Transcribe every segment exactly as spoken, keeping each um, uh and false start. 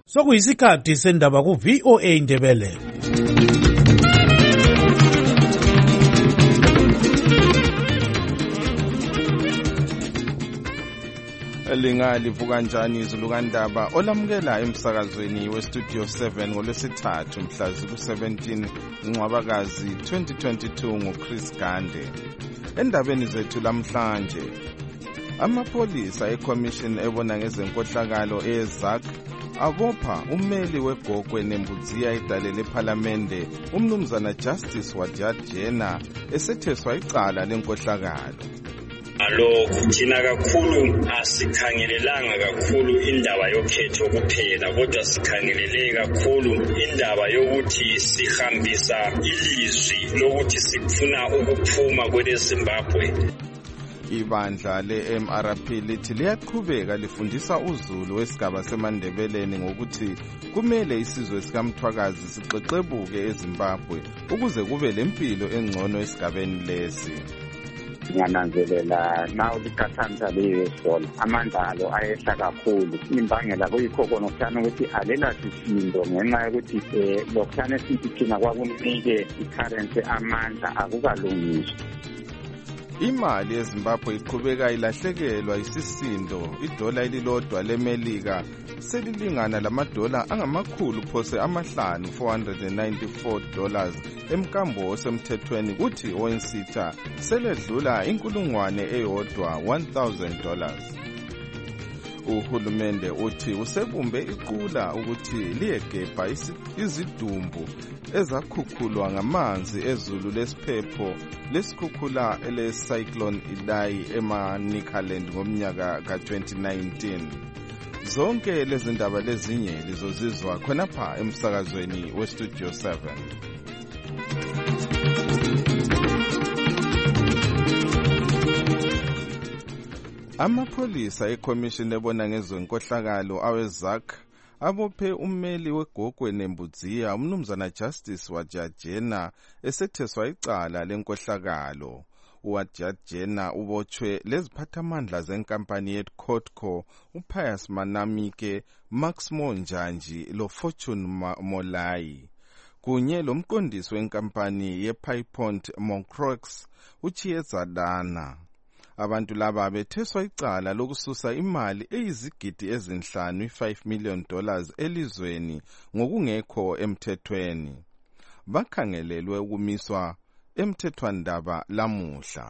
Sokuyisikhathi sendaba ku V O A Indebele. Lingalivuka kanjani izulu kandaba olamukela emsakazweni we Studio seven ngolwesithathu mhla ku-seventeen Ncwabakazi twenty twenty-two nguChris Gande. Endabeni zethu lamhlanje, amapholisa eCommission ebona ngezenkohlakalo eZak abopha ummeli weGogwe Nembudziya idale lePhalamende umnumzana Justice Wadjadjena esetheswa icala lenkohlakalo. Lokhu thina kakhulu asikhangelelanga kakhulu indaba yokhetho kuphela, kodwa sikhangelele kakhulu indaba yokuthi sihambisa ilizwi lokuthi sifuna ukuphuma kwele Zimbabwe. Ibandla le-M R P lithi liyaqhubeka lifundisa uZulu wesigaba seMandebeleni ngokuthi kumele isizwe sikaMthwakazi sixexebuke eZimbabwe ukuze kube lempilo engcono esigabeni lesi. Ngiyananzelela nawo likhathanisa leyesola amandla alo ayehla kakhulu. Imbangela kuyikho konokuthana ukuthi alela sisindo ngenxa yokuthi um lokuthana esithi thina kwakunike i-currency amandla akukalungiswa. Imali yeZimbabwe iqhubeka ilahlekelwa isisindo. Idola elilodwa leMelika selilingana lamadola angamakhulu phose amahlanu four hundred ninety-four dollars emkambo osemthethweni, kuthi owensitha seledlula inkulungwane eyodwa one thousand dollars. Uhulumende uthi usebumbe iqula ukuthi liyegebha izidumbu ezakhukhulwa ngamanzi ezulu lesiphepho lesikhukhula ele-Cyclone Idai ema-Nikaland ngomnyaka ka-twenty nineteen. Zonke lezi ndaba lezinye lizozizwa khonapha emsakazweni we-Studio seven. Amapholisa eCommission ebona ngezenkohlakalo aweZak abophe ummeli weGogwe Nembudziya umnumzana Justice Wadjadjena esetheswa icala lenkohlakalo. uWadjadjena ubotshwe leziphathamandla zenkampani yeCotco uPius Manamike, Max Monjanji loFortune Molai kunye lomqondisi wenkampani yePiepont Moncrox uChiezadana. Abantu laba betheswa icala lokususa imali eyizigidi ezinhlanu five million dollars elizweni ngokungekho emthethweni. Bakhangelelwe ukumiswa emthethwandaba lamuhla.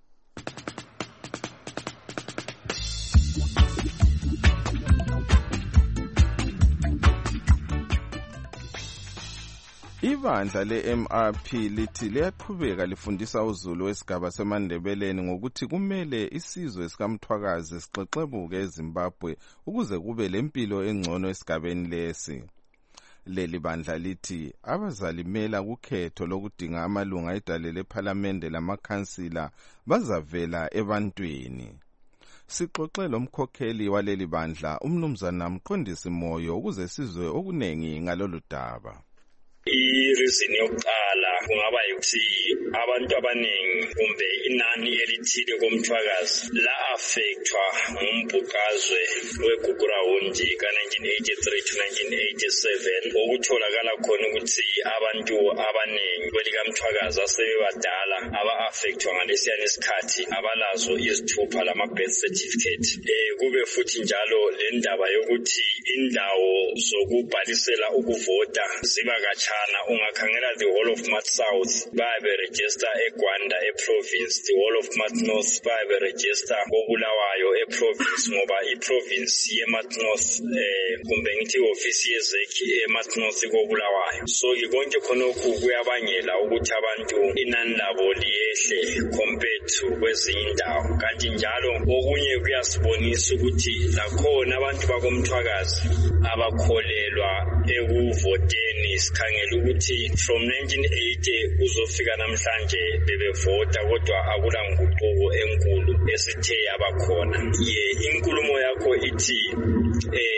Ibandla le-M R P lithi liyaqhubeka lifundisa uZulu wesigaba seMandebeleni ngokuthi kumele isizwe sikaMthwakazi sixexebuke eZimbabwe ukuze kube lempilo engcono esigabeni lesi. Leli bandla lithi abazalimela kukhetho lokudinga amalunga edale lePhalamende lamakhansila bazavela ebantwini. Sixoxe lomkhokheli waleli bandla umnumzana Mqondisi Moyo ukuze sizwe okunengi ngalolu daba. I-reason yokuqala kungaba ukuthi abantu abaningi kumbe inani elithile komthwakazi la affectwa ngumbhukazwe weGugurahundi ka-nineteen eighty-three to nineteen eighty-seven, okutholakala khona ukuthi abantu abaningi kwelikamthwakazi asebebadala aba-affectwa ngalesiyana isikhathi abalazo izithupha lama-birth certificate. Eh kube futhi njalo le ndaba yokuthi indawo zokubhalisela ukuvota ziba kacha ungakhangela the whole of Mart South babe register eGwanda eprovince, the whole of Mart North babe register koBulawayo eprovince ngoba iprovince yeMart North eh kumbe ngithi office yezeki eMart North koBulawayo. So konke khonokhu kuyabangela ukuthi abantu inani labo liyehle compared to kwezinye indawo. Kanti njalo okunye kuyasibonisa ukuthi lakhona abantu bakomthwakazi abakholelwa ekuvoteni. Sikhangela ukuthi from nineteen eighty uzofika namhlanje bebevota kodwa akula nguquko enkulu esithe yabakhona. Ye inkulumo yakho ithi eh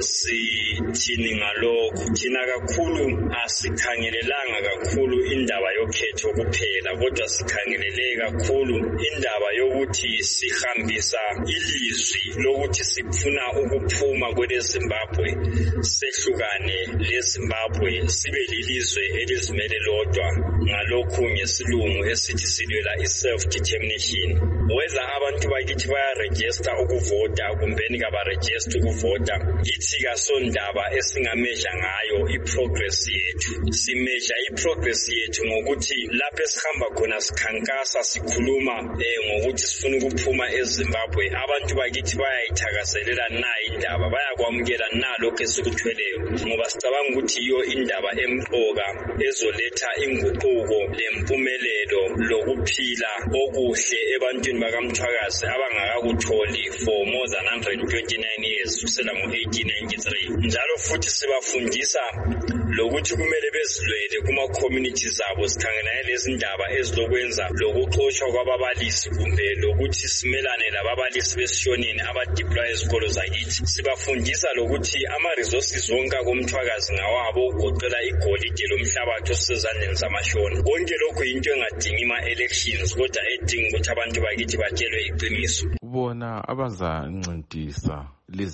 sithini ngalokho? Thina kakhulu asikhangelelanga kakhulu indaba yokhetho kuphela, kodwa sikhangelele kakhulu indaba yokuthi sihambisa ilizwi lokuthi sifuna ukuphuma kwele Zimbabwe, sehlukane le Zimbabwe sibe lilizwe elizimele lodwa, ngalokhu ngesilungu esithi silwela i-self determination. Whether abantu bakithi bayaregister ukuvota kumbeni kabaregister ukuvota, ithi kasondaba esingameasure ngayo i-progress yethu. Simeasure i-progress yethu ngokuthi lapho esihamba khona sikhankasa sikhuluma eh, ngokuthi sifuna ukuphuma eZimbabwe, abantu bakithi bayayithakazelela na indaba, bayakwamukela na lokho esikuthweleyo, ngoba sicabanga ukuthi iyo indaba emqoka ezoletha inguquko lempumelelo lokuphila okuhle ebantwini bakamthwakazi abangakakutholi for more than one hundred twenty-nine years kusela ngo-eighteen ninety-three. Njalo futhi sibafundisa lokuthi kumele bezilwele kuma-communities abo, sikhangela lezi ndaba ezilokwenza lokuxoshwa kwababalisi kumbe lokuthi simelane lababalisi besishonini abadeploy ezikolo zakithi. Sibafundisa lokuthi ama-resources wonke komthwakazi ngawabo, ugoqela igolide lomhlabathi osezandleni zamashona. Konke lokhu yinto engadingi ama-elections, kodwa edinga ukuthi abantu bakithi batshelwe iqiniso. Bona abazancintisa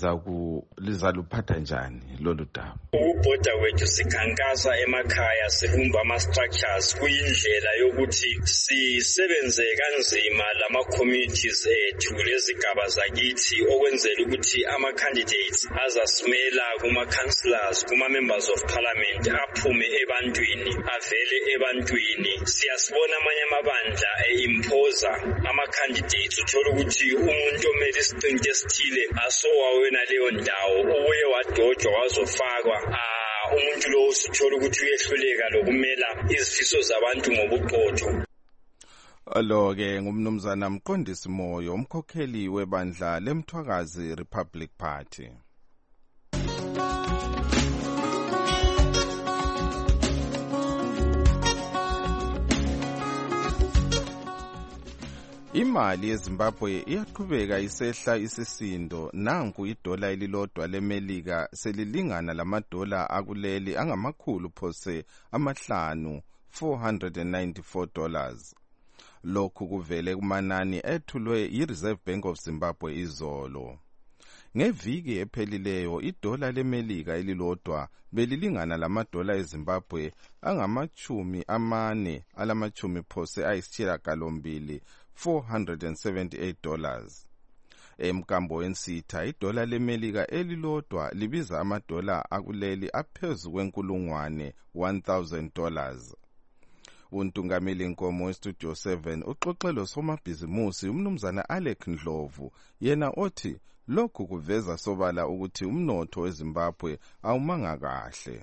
lizaluphatha njani lolu daba? Ukubhoda kwethu sikhankasa emakhaya, sibumba ama-structures, kuyindlela yokuthi sisebenze kanzima lama-communities ethu lezigaba zakithi, okwenzela ukuthi ama-candidates azasimela kuma-councillors, kuma-members of parliament aphume ebantwini, avele ebantwini. Siyasibona amanye amabandla e-imposa ama-candidates, uthola ukuthi umuntu omele isiqinti esithile asowa wena leyo ndawo, ubuye wadojwa wazofakwa. Ah, umuntu lo usithola ukuthi uyehluleka lokumela izifiso zabantu ngobuqotho. Alo-ke ngumnumzana Mqondisi Moyo, umkhokheli webandla leMthwakazi Republic Party. Imali yeZimbabwe iyaqhubeka isehla isisindo. Nanku idola elilodwa leMelika selilingana lamadola akuleli angamakhulu phose amahlanu, four hundred ninety-four dollars. Lokhu kuvele kumanani ethulwe yi-Reserve Bank of Zimbabwe izolo. Ngeviki ephelileyo idola leMelika elilodwa belilingana lamadola eZimbabwe angamachumi amane alamachumi phose ayisishiyagalombili, four hundred seventy-eight dollars. Emkambo wensitha idola leMelika elilodwa libiza amadola akuleli aphezu kwenkulungwane, one thousand dollars. Untungameli Nkomo weStudio seven uxoxelo somabhizimusi umnumzana Alec Ndlovu, yena othi lokhu kuveza sobala ukuthi umnotho weZimbabwe awumanga kahle.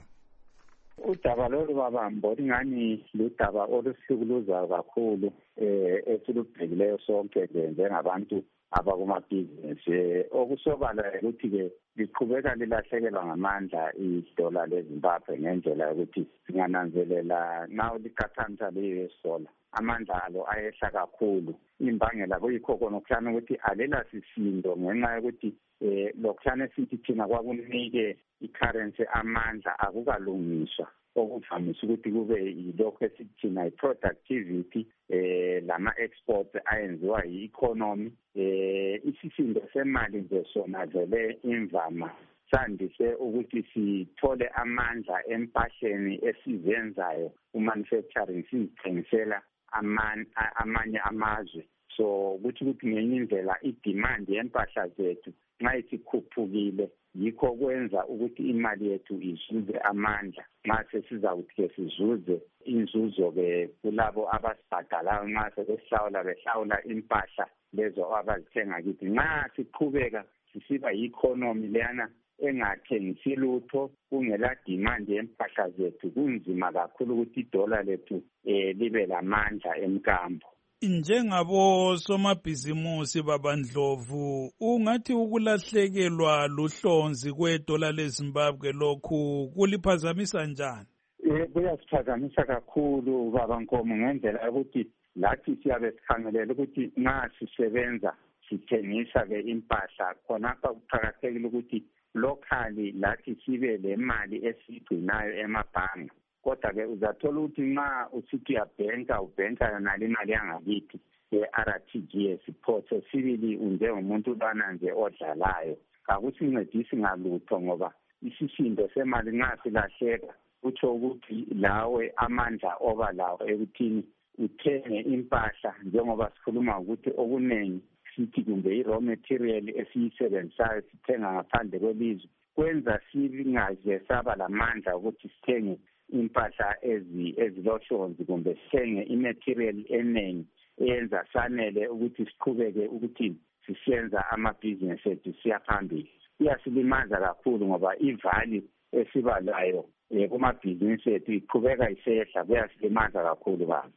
Udaba lolu babambo ingani ludaba olusikuluza kakhulu eh esilubhekileyo sonke njengabantu abakumabhizinisi. Okusobala ukuthi ke liqhubeka lilahlekelwa ngamandla idola leZimbabwe ngendlela yokuthi singananzelela nawo liqhathanisa le-U S dollar, amandla alo ayehla kakhulu. Imbangela kuyikho khona okuhlanu ukuthi alela sisindo ngenxa yokuthi eh lokuhlanu sithi thina kwakunike i-currency amandla akukalungiswa, okuvamise ukuthi kube yilokho esithina i-productivity eh lama-exports ayenziwa yi-economy. Eh isisindo semali nje sona vele imvama sandise ukuthi sithole amandla empahleni esizenzayo umanufacturing sizithengisela amanye amazwe. So ukuthi ukuthi ngenye indlela i-demand yempahla zethu nxa isikhuphukile yikho kwenza ukuthi imali yethu izuze amandla. Nxa sesizawuthi sizuze inzuzo-ke kulabo abasibhadalayo nxa sebehlawula behlawula impahla lezo abazithenga kithi. Nxa siqhubeka sisiba yi-economy leyana engathengisi lutho kungela demand yempahla zethu, kunzima kakhulu ukuthi idola lethu eh libe lamandla emkambo. Njengabo somabhizimusi babandlovu, ungathi ukulahlekelwa luhlonzi kwedola leZimbabwe lokhu kuliphazamisa njani? Eh kuyasiphazamisa kakhulu baba Nkomo ngendlela yokuthi lathi siyabe sikhangelela ukuthi nxa sisebenza sithengisa-ke impahla khonapha kuqakathekile ukuthi locally lathi sibe le mali esiyigcinayo emabhange. Kodwa-ke uzathola ukuthi nxa usithi uyabhenka ubhenka yona le mali yangakithi ye-R T G S phose sibili unjengomuntu lwana nje odlalayo. Kakusincedisi ngalutho ngoba isisindo semali nxa silahleka kutsho ukuthi lawe amandla oba lawo ekuthini uthenge impahla njengoba sikhuluma ukuthi okuningi sithi kumbe i-raw material esiyisebenzisayo sithenga ngaphandle kwelizwe kwenza singaze saba lamandla ukuthi sithenge impahla ezilohlonzi kumbe sithenge i-material eningi eyenza sanele ukuthi siqhubeke ukuthi sisenza amabhizinesi ethu siya phambili. Iyasilimaza kakhulu ngoba ivali esiba layo kumabhizinisi ethu iqhubeka isehla, kuyasilimaza kakhulu baba.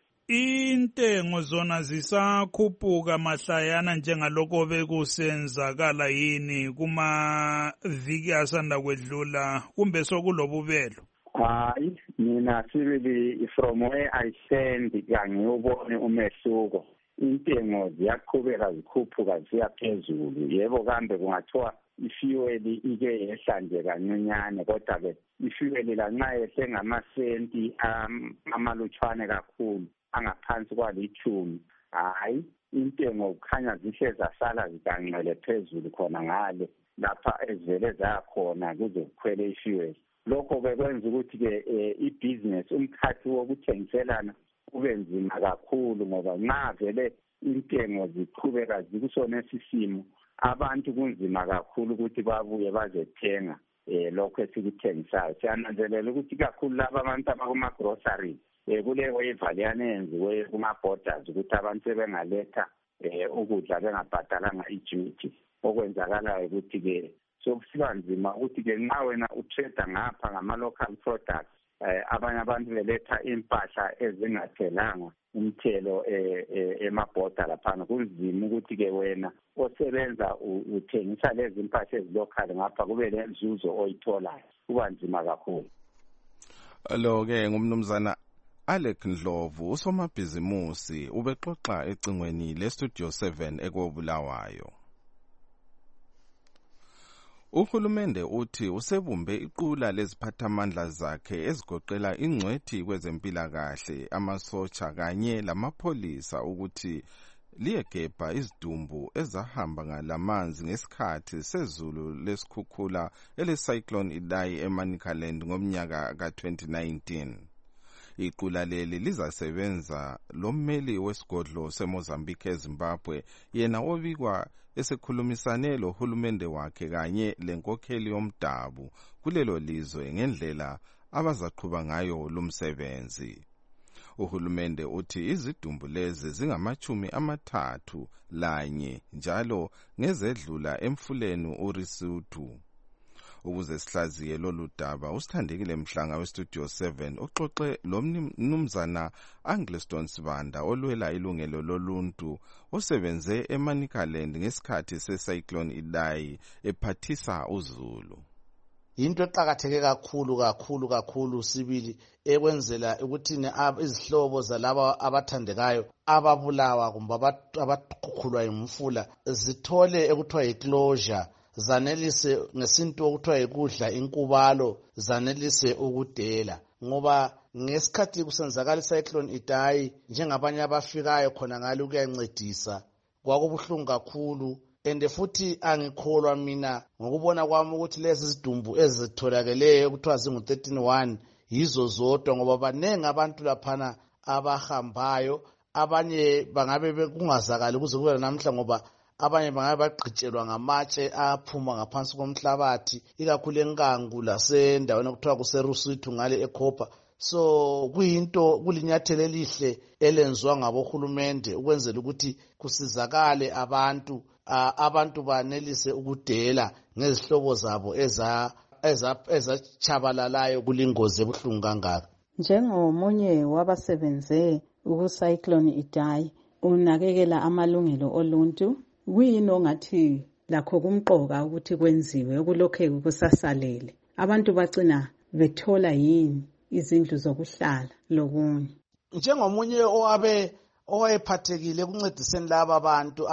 Intengo zona zisakhuphuka mahlayana njengalokho bekusenzakala yini kuma viki asanda kwedlula kumbe sokulobubelo? Hayi, mina sibili from where I stand ngiyobone umehluko. Intengo ziyaqhubeka zikhuphuka ziya phezulu. Yebo kambe kungathiwa ifuel ike yehla nje kancinyane kodwa ke ifuel la nxa yehle ngamasenti amalutshwane kakhulu angaphansi kwalithumi, hayi intengo kukhanya zihle zasala zigangqele phezulu khona ngale lapha ezivele zakhona kuze kukhwele ifuel. Lokho ke kwenza ukuthi-ke ibhizinesi umkhathi wokuthengiselana ube nzima kakhulu ngoba nxa vele intengo ziqhubeka zikusona esisimo abantu kunzima kakhulu ukuthi babuye bazethenga eh lokho esikuthengisayo. Siyananzelela ukuthi kakhulu laba abantu abakuma-groceries eh kule waiver leyanenziwe kuma-borders ukuthi abantu sebengaletha eh ukudla bengabhadalanga i-duty. Okwenzakalayo ukuthi-ke sokusiba nzima ukuthi-ke nxa wena utrade ngapha ngama-local products eh abanye abantu beletha impahla ezingathelanga umthelo emabhoda laphana kunzima ukuthi-ke wena osebenza uthengisa lezi impahla ezilocal ngapha kube lenzuzo oyitholayo, kuba nzima kakhulu. Lo-ke ngumnumzana Alec Ndlovu usomabhizimusi ubexoxa ecingweni le-Studio seven ekobulawayo. Uhulumende uthi usebumbe iqula leziphathamandla zakhe ezigoqela ingcwethi kwezempilakahle, amasotsha kanye lamapholisa ukuthi liyegebha izidumbu ezahamba ngalamanzi ngesikhathi sezulu lesikhukhula ele-Cyclone Idai eManicaland ngomnyaka ka twenty nineteen. Iqula leli lizasebenza lommeli wesigodlo seMozambique eZimbabwe yena obikwa esekhulumisane lohulumende wakhe kanye lenkokheli yomdabu kulelo lizwe ngendlela abazaqhuba ngayo lumsebenzi. Uhulumende uthi izidumbu lezi zingamachumi amathathu lanye njalo ngezedlula emfuleni uRisuthu. Ukuze sihlaziye lolu daba usithandekile Mhlanga weStudio seven oxoxe lomnumzana Angliston Sibanda olwela ilungelo loluntu osebenze eManicaland ngesikhathi seCyclone Idai ephathisa uZulu. Into eqakatheke kakhulu kakhulu kakhulu sibili ekwenzela ukuthi izihlobo zalabo abathandekayo ababulawa kumbe abaqhukhulwa yimfula zithole ekuthiwa yiclosure, zanelise ngesintu okuthiwa yikudla inkubalo, zanelise ukudela ngoba ngesikhathi kusenzakala iCyclone Idai njengabanye abafikayo khona ngalo kuyancedisa kwakubuhlungu kakhulu. Ende futhi angikholwa mina ngokubona kwami ukuthi lezi zidumbu ezitholakeleyo kuthiwa zingu thirteen one yizo zodwa ngoba banengi abantu laphana abahambayo, abanye bangabe bekungazakali kuze kube namhla ngoba abanye bangabe bagqitshelwa ngamatshe aphuma ngaphansi komhlabathi ikakhulu enkangu lasendaweni okuthiwa kuseRusuthu ngale eKhopa. So kuyinto kulinyathelo elihle elenziwa ngabohulumende ukwenzela ukuthi kusizakale abantu abantu banelise ukudela ngezihlobo zabo eza ezachabalalayo kulingozi ebuhlungu kangaka. Njengomunye wabasebenze ukuCyclone Idai unakekela amalungelo oluntu, kuyini ongathi lakho kumqoka ukuthi kwenziwe okulokhe kusasalele? Abantu bagcina bethola yini izindlu zokuhlala lokunye? Njengomunye owabe owayephathekile ekuncediseni laba abantu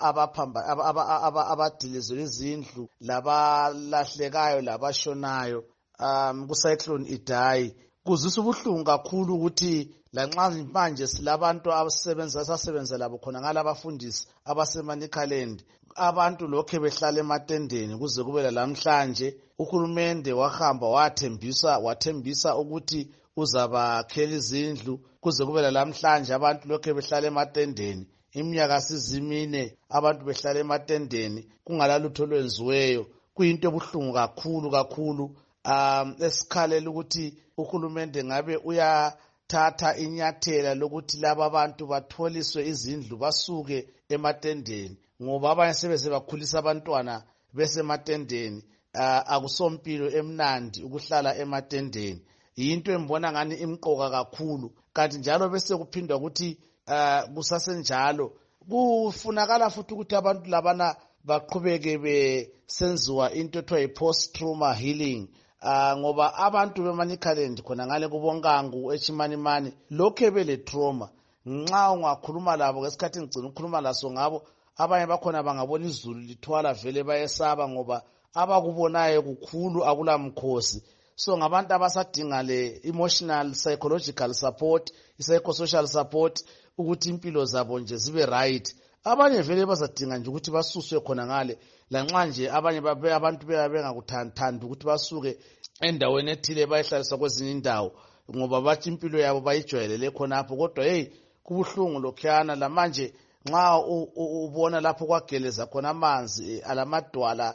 abadilizelwe izindlu labalahlekayo labashonayo um kucyclone Idai. Kuzisa ubuhlungu kakhulu ukuthi lanxa manje silabantu abasebenza sasebenza labo khona ngalabafundisi abaseManicaland, abantu lokho behlala ematendeni kuze kube lamhlanje. Uhulumende wahamba wathembisa wathembisa ukuthi uzabakhela izindlu kuze kube lamhlanje abantu lokho behlala ematendeni. Iminyaka sizimine abantu behlala ematendeni kungalalutho lwenziweyo. Kuyinto ebuhlungu kakhulu kakhulu. Um esikhalela ukuthi uhulumende ngabe uyathatha inyathela lokuthi laba abantu batholiswe izindlu basuke ematendeni, ngoba abanye sebeze bakhulisa abantwana besematendeni. Uh, akusompilo emnandi ukuhlala ematendeni. Yinto embona ngani imqoka kakhulu. Kanti njalo bese kuphindwa ukuthi uh, kusasenjalo kufunakala futhi ukuthi abantu labana baqhubeke besenziwa into ethiwa yi-post trauma healing. Uh, ngoba abantu beManicaland khona ngale kubonkangu eChimanimani lokho bele trauma. Nxa ungakhuluma labo ngesikhathi ngicina ukukhuluma laso ngabo, abanye bakhona bangabona izulu lithwala vele bayesaba ngoba abakubonayo kukhulu akulamkhosi. So ngabantu abasadinga le emotional psychological support, psychosocial support ukuthi impilo zabo nje zibe right. Abanye vele bazadinga nje ukuthi basuswe khona ngale, lanxa nje abanye babe abantu bengakuthanda ukuthi basuke endaweni ethile bayihlalisa kwezinye indawo ngoba bathi impilo yabo bayijwayelele khonapho. Kodwa hey kubuhlungu lokhuyana lamanje nxa ubona lapho kwageleza khona amanzi alamadwala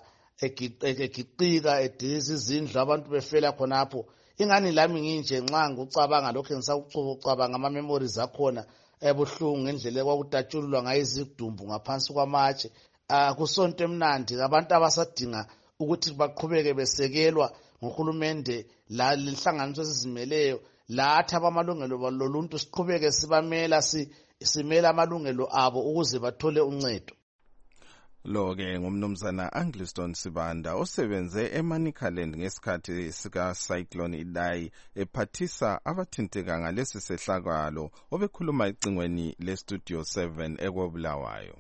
egiqika ediliza izindlu abantu befela khonapho. Ingani lami nginje nxa ngicabanga lokho ngisakucabanga ama memories akhona ebuhlungu ngendlela kwakudatshululwa ngayizidumbu ngaphansi kwamatshe. Kusonto emnandi abantu abasadinga ukuthi baqhubeke besekelwa ngohulumende la lenhlanganiso ezizimeleyo lathi abamalungelo loluntu siqhubeke sibamela simela amalungelo abo ukuze bathole uncedo. Lo-ke ngumnumzana Angliston Sibanda osebenze eManicaland ngesikhathi sika-Cyclone Idai ephathisa abathinteka ngalesi sehlakalo, obekhuluma ecingweni le-Studio seven eKobulawayo.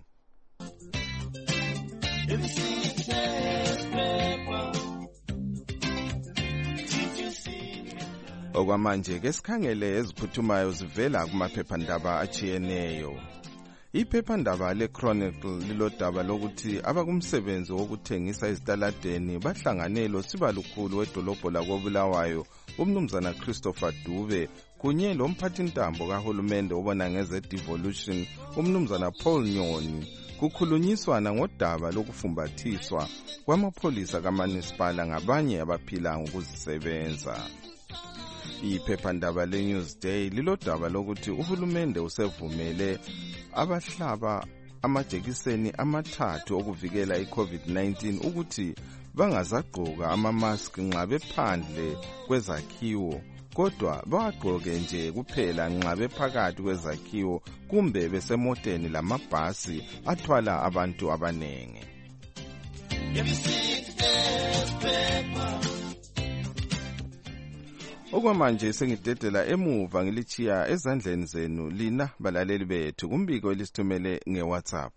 Okwamanje ke sikhangele eziphuthumayo zivela kumaphephandaba achiyeneyo. Iphephandaba le-Chronicle lilodaba lokuthi abakumsebenzi wokuthengisa ezitaladeni bahlanganelo sibalukhulu wedolobho lakoBulawayo umnumzana Christopher Dube kunye lomphathintambo kahulumende obona ngeze devolution umnumzana Paul Nyoni kukhulunyiswana ngodaba lokufumbathiswa kwamapholisa kamunicipal ngabanye abaphila ngokuzisebenza. Iphephandaba le-Newsday lilodaba lokuthi uhulumende usevumele abahlaba amajekiseni amathathu okuvikela i-COVID nineteen ukuthi bangazagqoka ama-mask nxa bephandle kwezakhiwo, kodwa bawagqoke nje kuphela nxa bephakathi kwezakhiwo kumbe besemoteni lamabhasi athwala abantu abanengi. Okwamanje sengidedela emuva ngilichiya ezandleni zenu lina balaleli bethu kumbiko elisithumele nge-WhatsApp.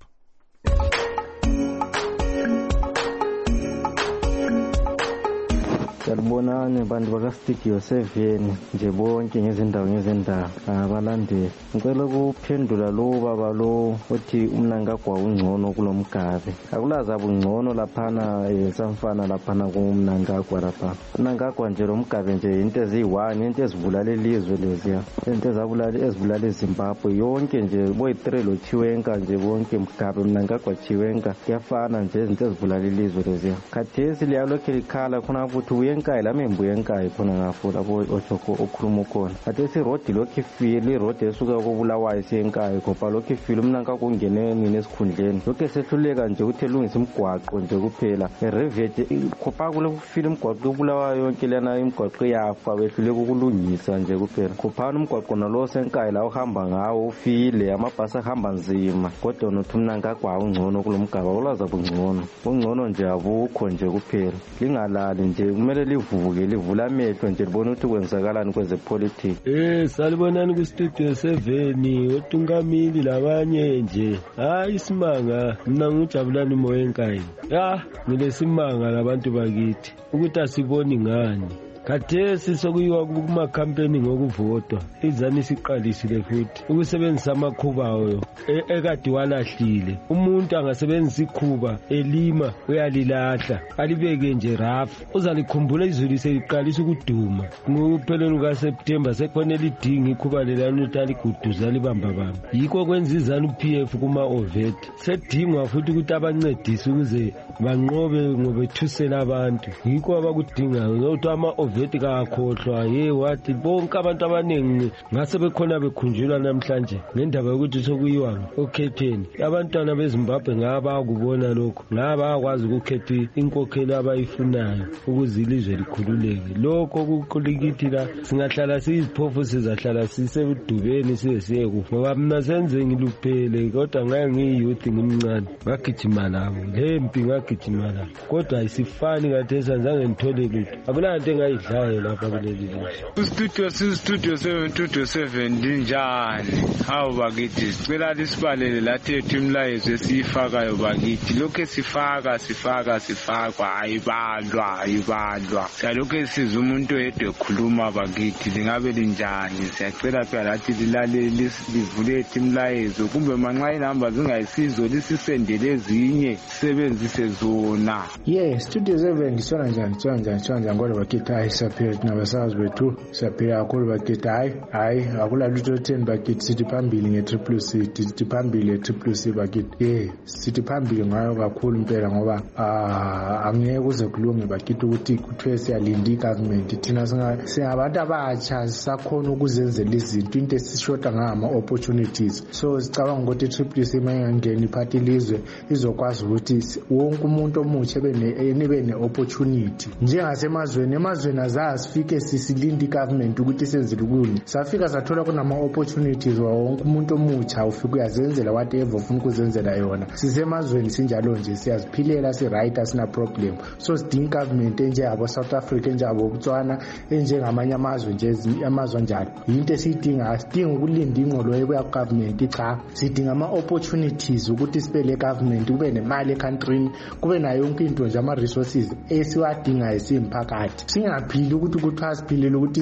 Salibonani bantu baka-Studio seven nje bonke ngezindawo ngezindawo abalandeli. Ngicela ukuphendula lo baba lo othi umnankagwa ungcono kulomgabe. Akulazi abungcono laphana esamfana laphana kumnankagwa lapha. Umnankagwa nje lomgabe nje into eziyi-one, into ezibulala ilizwe leziya. Into ezabulala ezibulala eZimbabwe yonke nje boyi-three lo Chiwenga nje bonke mgabe mnankagwa Chiwenga kuyafana nje izinto ezibulala ilizwe leziya. Khathesi liyalokhe likhala khona futhi uye nkai la membu yenkai khona ngafo lapho ochoko okhuluma khona. Ate si road lokhi fili road esuka koBulawayo siyenkai ngoba lokhi fili umnanka kungene nini esikhundleni. Lokho sehluleka nje ukuthi elungise imigwaqo nje kuphela. Erevete khopa kule fili imigwaqo koBulawayo yonke lena imigwaqo yafa behluleka ukulungisa nje kuphela. Khophana umgwaqo nalo senkai la uhamba ngawo ufile amabhasi ahamba nzima. Kodwa nothi umnanka kwa ungcono kulomgaba ulaza bungcono. Ungcono nje abukho nje kuphela. Lingalali nje kumele livuke livula amehlo nje libona ukuthi kwenzakalani kwezepolitiki. Eh salibonani ku-studio seven uTungamili labanye nje. Hayi isimanga mina ngujabulani Moyenkayi. Ya ngilesimanga labantu bakithi ukuthi asiboni ngani. Khathesi sokuyiwa kuma-campaign ngokuvotwa izani siqalisile futhi ukusebenzisa amakhuba ayo ekade walahlile. Umuntu angasebenzisa ikhuba elima uyalilahla alibeke nje rafu uzalikhumbula izulu seliqalisa ukuduma. Ngokupheleni kukaSeptemba sekhona elidinga ikhuba lelani ukuthi aliguduza libambabamba. Yikho kwenza izani u-P F kuma-ovet sedingwa futhi ukuthi abancedise ukuze banqobe ngobethusela abantu. Yikho abakudingayo ukuthi ama-ovet vethi kakhohlwa ye wathi bonke abantu abaningi ngase bekhona bekhunjulwa namhlanje ngendaba yokuthi sokuyiwa okhetheni. Abantwana beZimbabwe ngaba ukubona lokho ngaba akwazi ukukhetha inkokhelo abayifunayo ukuze ilizwe likhululeke. Lokho kukulikithi la singahlala siziphofu sizahlala sisebudubeni size siye kufa. Ngoba mina senze ngiluphele kodwa ngaye ngiyouth ngimncane ngagijima nabo lempi ngagijima nabo kodwa ayisifani ngathesa ngizange ngithole lutho. Akulanto engayidlayo lapha kuleli lizwe. Studio studio seven studio seven ndinjani hawu bakithi sicela lisibalele lathethu imlayezo esiyifakayo bakithi. Lokho sifaka sifaka sifakwa ayibalwa ayibalwa salokho siza umuntu oyedwa ekhuluma bakithi lingabe linjani. Siyacela phela lathi lilalele livule imlayezo kumbe manxa inamba zingayisizo lisisendele ezinye sisebenzise zona. Yeah, studio seven ndisona njani tsona njani tsona njani ngoba bakithi hayi saphila nabasazi bethu saphila kakhulu bakithi hayi hayi akula lutho ten bakithi sithi phambili nge-triple C sithi phambili nge-triple C bakithi. Yeah, sithi phambili ngayo kakhulu impela ngoba angeke kuze kulunge bakithi ukuthi kuthiwe siyalinda i-government thina singabantu abatsha sisakhona ukuzenzela izinto into esishoda ngama-opportunities. So sicabanga ukuthi i-triple C mayingangena iphathi ilizwe izokwazi ukuthi wonke umuntu omutsha ebe ne-opportunity njengasemazweni. Emazweni azasifike sisilinde i-government ukuthi senzele ukuni safika sathola kunama-opportunities wonke umuntu omutsha ufika uyazenzela whatever ufuna ukuzenzela yona. Sisemazweni sinjalo nje siyaziphilela si-right asina problem. So sidinga i-government enjengabo-South Africa enjengabo-Botswana enjengamanye amazwe nje amazwe njalo. Yinto esiyidinga asidinga ukulinda ingqolo ebuya ku-government cha sidinga ama-opportunities ukuthi sibe le government kube nemali ekhantrini kube nayo yonke into nje ama-resources esiwadingayo simphakathi. Singaphili ukuthi kuthiwa siphilele ukuthi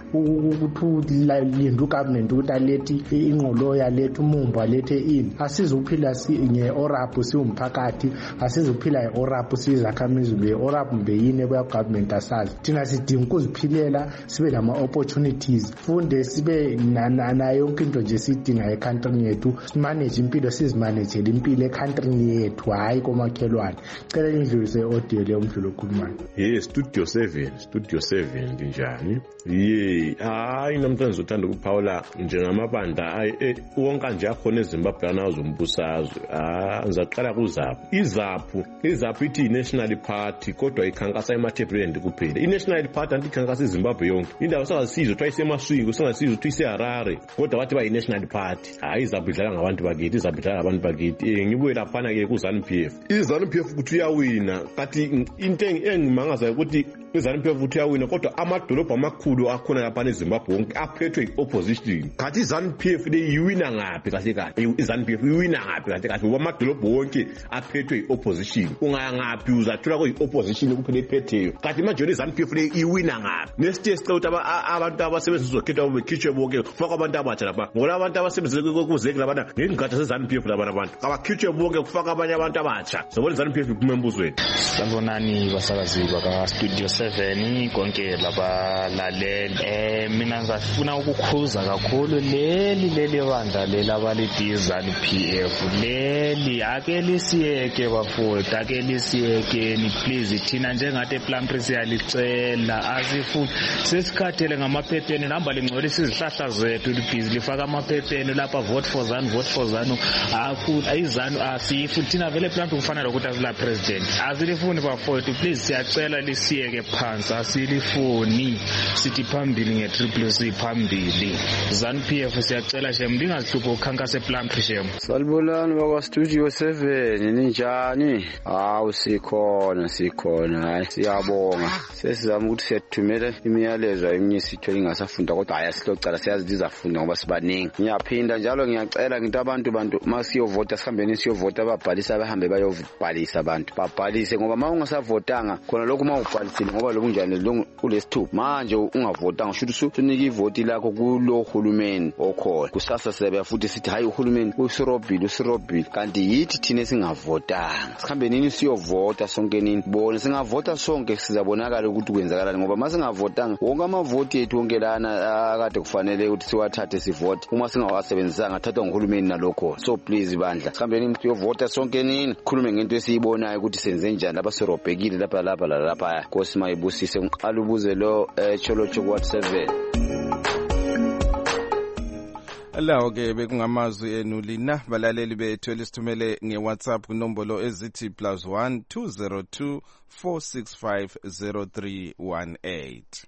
ukuthi linda ugovernment ukuthi alethi ingqolo yalethu umumbu alethe ini. Asizuphila nge-oraphu siwumphakathi asizuphila nge-oraphu siyizakhamizi be-oraphu mbe yini ebuya kugovernment asazi. Thina sidinga ukuziphilela sibe nama-opportunities funde sibe nayo yonke into nje siyidinga ekhantrini yethu simanage impilo sizimanejele impilo ekhantrini yethu hayi komakhelwane. Cela indlulise audio leyo umdlulo okhulumayo. Hey studio seven studio seven njani ye hayi namhlanje uzothanda ukuphawula njengamabanda wonke nje akhona eZimbabwe anazombusazwe. Ah ngizaqala kuZaphu. iZaphu iZaphu ithi i-National Party kodwa ikhankasa emathebuleni kuphela. I-National Party anti ikhankasa eZimbabwe yonke. Indawo singasizo ukuthi isemaswiko singasizo ukuthi iseHarare kodwa bathi ba i-National Party. Hayi iZaphu idlala ngabantu bakithi iZaphu idlala ngabantu bakithi. Ngibuye laphana ke kuZanu P F. iZanu P F ukuthi uyawina kathi into engimangaza ukuthi iZanu P F ukuthi uyawina kodwa amadolobha amakhulu akhona lapha eZimbabwe wonke aphethwe i-opposition. Kathi iZanu P F le iwina ngaphi kahle kahle iZanu P F iwina ngaphi kahle kahle ngoba amadolobha wonke aphethwe i-opposition. Ungaya ngaphi uzathola kwi-opposition kuphela ephetheyo kathi manje iZanu P F le iwina ngaphi. Next year sicela ukuthi abantu abasebenza uzokhethwa bekhitshwe bonke kufaka abantu abatsha lapha ngoba abantu abasebenza kuzeke labana ngezingatsha zeZanu P F labana abantu abakhitshwe bonke kufaka abanye abantu abatsha. Sobona iZanu P F iphume embuzweni. Sanibonani basakazi baka Studio seven konke labalaleli. Eh mina ngifuna ukukhuza kakhulu leli leli bandla leli abalithi iZanu P F leli ake lisiyeke bafowethu ake lisiyekeni please. Thina njengathi ePlumtree siyalicela asifuni sesikhathele ngamaphepheni namba lingcolisa izihlahla zethu libhizi lifaka amaphepheni lapha vote for ZANU vote for ZANU akula iZANU asifu thina vele ePlumtree kufanele ukuthi asila president azilifuni bafowethu please siyacela lisiyeke phansi asi silifoni sithi phambili nge-triple C phambili. ZANU-P F siyacela shem lingazihlupho ukhankasa ePlumtree shem. Salibulani bakwa Studio seven ninjani? Hawu sikhona sikhona hayi siyabonga. Sesizama ukuthi siyathumela imiyalezo eminye sithole ingasafunda kodwa hayi silocala siyazi dizafunda ngoba sibaningi. Ngiyaphinda njalo ngiyacela ngithi abantu bantu masiyovota sihambeni siyovota ababhalisa abahambe bayobhalisa abantu. Babhalise ngoba ma ungasavotanga khona lokho ma ubhalisile ngoba lokunjani lo kulesithupha manje ungavotanga shuthi usunika ivoti lakho kulo hulumeni okhona. Kusasa siyabe futhi sithi hayi uhulumeni usirobhile usirobhile kanti yithi thina singavotanga. Sikhambe nini siyovota sonke nini bona singavota sonke sizabonakala ukuthi kwenzakalani ngoba masingavotanga wonke amavoti ethu wonke lana akade kufanele ukuthi siwathathe sivote uma singawasebenzisanga athathwa nguhulumeni nalokho. So please bandla sikhambe nini siyovota sonke nini khulume ngento esiyibonayo ukuthi senze njani lapha sirobhekile lapha lapha lapha Nkosi mayibusise ngiqala ubuze lo Cholocho ku WhatsApp seven. Lawo ke bekungamazwi enu lina balaleli bethu elisithumele ngeWhatsApp kunombolo ezithi plus one two zero two four six five zero three one eight.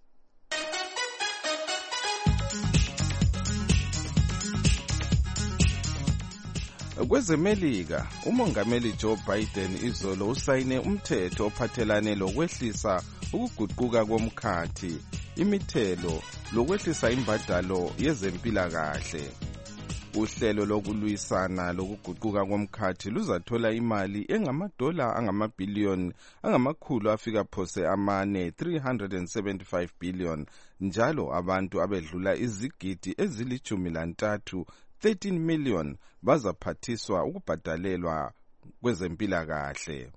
KwezeMelika umongameli Joe Biden izolo usayine umthetho ophathelane lokwehlisa ukuguquka komkhathi imithelo lokwehlisa imbadalo yezempilakahle. Uhlelo lokulwisana lokuguquka komkhathi luzathola imali engamadola angamabhillion angamakhulu afika phose amane three hundred seventy-five billion njalo abantu abedlula izigidi ezilithumi lantathu thirteen million bazaphathiswa ukubhadalelwa kwezempilakahle.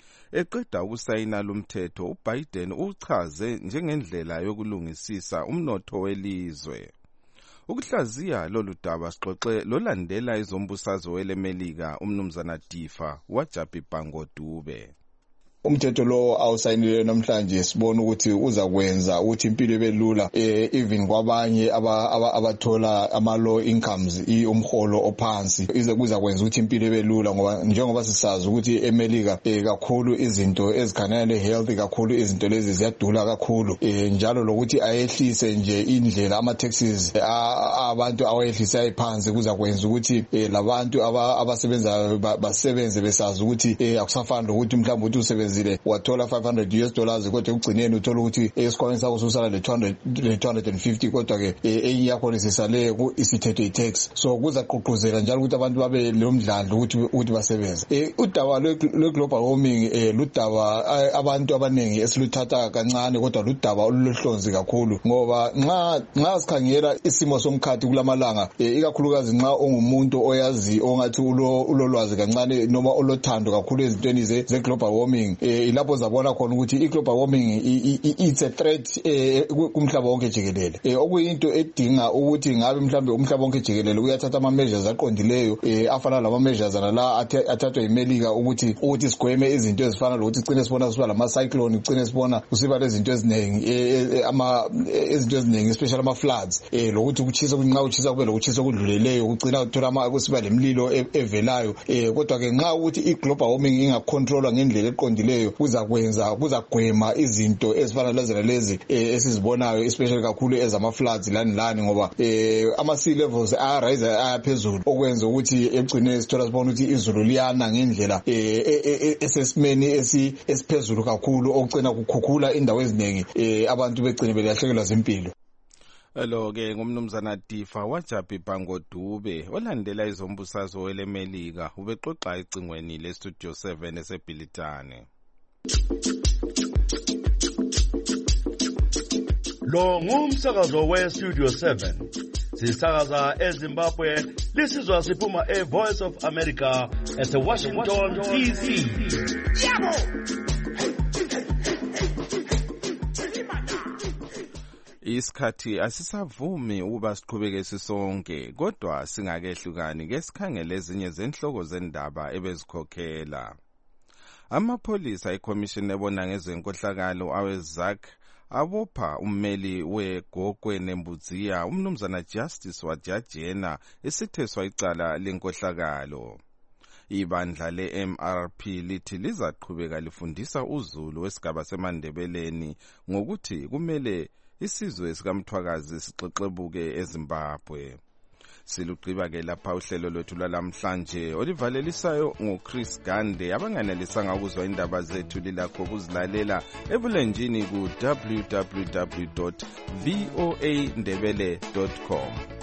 Eqeda ukusayina lumthetho uBiden uchaze njengendlela yokulungisisa umnotho welizwe. Ukuhlaziya lolu daba sixoxe lolandela izombusazwe weleMelika umnumzana Difa waJabi Bhangodube. Umthetho lo awusayinile namhlanje sibona ukuthi uzakwenza ukuthi impilo ibelula eh even kwabanye abathola ama low incomes umholo ophansi ize kuzakwenza ukuthi impilo ibelula ngoba njengoba sisazi ukuthi eMelika eh kakhulu izinto ezikhanele health kakhulu izinto lezi ziyadula kakhulu eh njalo lokuthi ayehlise nje indlela ama taxes abantu awayehlisa iphansi kuzakwenza ukuthi labantu abasebenza basebenze besazi ukuthi eh akusafani ukuthi mhlawumbe uthi usebenza wathola five hundred US dollars kodwa ugcineni uthola ukuthi esikhwameni sakho susala le two hundred fifty kodwa ke enye yakho lesisale ku isithethe itax. So kuza qoqozela njalo ukuthi abantu babe lomdlandla ukuthi ukuthi basebenze. Udaba lwe global warming ludaba abantu abanengi esiluthatha kancane kodwa ludaba oluhlonzi kakhulu ngoba nxa nxa sikhangela isimo somkhathi kulamalanga ikakhulukazi nxa ongumuntu oyazi ongathi ulolwazi kancane noma olothando kakhulu ezintweni ze global warming ilapho zabona khona ukuthi i-global warming it's a threat kumhlaba wonke jikelele okuyinto edinga ukuthi ngabe mhlambe umhlaba wonke jikelele uyathatha ama measures aqondileyo afana lama measures la athathwa iMelika ukuthi ukuthi sigweme izinto ezifana lokuthi cine sibona siba lama cyclone cine sibona kusiba lezinto eziningi ama izinto eziningi especially ama floods lokuthi ukuchisa kunqa uchisa kube lokuchisa kudluleleyo kucina uthola ama kusiba lemlilo evelayo kodwa ke nxa ukuthi i-global warming ingacontrolwa ngendlela eqondileyo kuzakwenza kuzagwema izinto ezifana lezena lezi esizibonayo especially kakhulu ezama floods lani lani ngoba ama sea levels are rise ayaphezulu okwenza ukuthi egcine sithola sibona ukuthi izulu liyana ngendlela esesimeni esiphezulu kakhulu okucina kukhukhula indawo eziningi abantu begcine belahlekelwa zimpilo. Lo ke ngumnumzana Difa waJabi Bhangodube olandela izombusazwe weleMelika ubexoxa ecingweni le Studio seven eseBhilitane. Lo ngumsakazo we Studio seven. Sisakaza eZimbabwe, lisizwa siphuma e Voice of America at Washington D C. Yabo! Isikhathi asisavumi ukuba siqhubeke sisonke kodwa singakehlukani ke sikhangele ezinye zenhloko zendaba ebezikhokhela. Amapholisa eCommission ebona ngezenkohlakalo aweZak abopha ummeli weGogwe Nembudziya umnumzana Justice Wajajena esitheswa icala lenkohlakalo. Ibandla le-M R P lithi lizaqhubeka lifundisa uZulu wesigaba seMandebeleni ngokuthi kumele isizwe sikaMthwakazi sixexebuke eZimbabwe. Silugqiba-ke lapha uhlelo lwethu lwalamhlanje olivalelisayo nguChris Gande. Abanganelisanga ukuzwa indaba zethu lilakho ukuzilalela ebulenjini ku w w w dot voa ndebele dot com.